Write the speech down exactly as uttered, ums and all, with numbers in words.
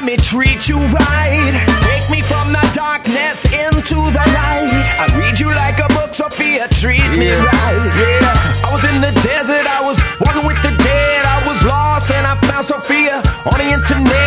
me treat you right. Take me from the darkness into the light. I read you like a book, Sophia, treat me right. Yeah, I was in the desert, I was walking with the dead. I was lost and I found Sophia on the internet.